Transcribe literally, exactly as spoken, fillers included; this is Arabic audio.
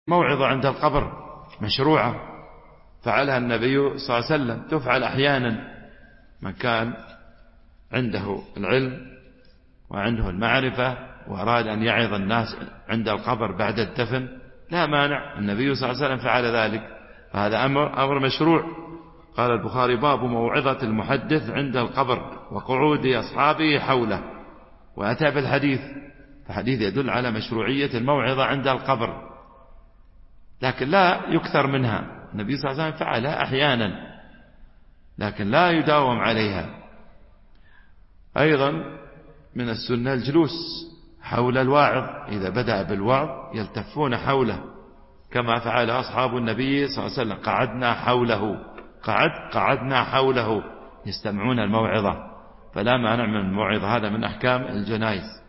موعظة عند القبر مشروعة، فعلها النبي صلى الله عليه وسلم، تفعل أحيانا من كان عنده العلم وعنده المعرفة وأراد أن يعظ الناس عند القبر بعد الدفن لا مانع، النبي صلى الله عليه وسلم فعل ذلك، فهذا أمر, أمر مشروع. قال البخاري: باب موعظة المحدث عند القبر وقعود أصحابه حوله، وأتى بالحديث، فحديث يدل على مشروعية الموعظة عند القبر، لكن لا يكثر منها. النبي صلى الله عليه وسلم فعلها أحيانا لكن لا يداوم عليها. أيضا من السنة الجلوس حول الواعظ، إذا بدأ بالوعظ يلتفون حوله كما فعل أصحاب النبي صلى الله عليه وسلم، قعدنا حوله، قعد قعدنا حوله يستمعون الموعظة، فلا مانع من الموعظة، هذا من أحكام الجنائز.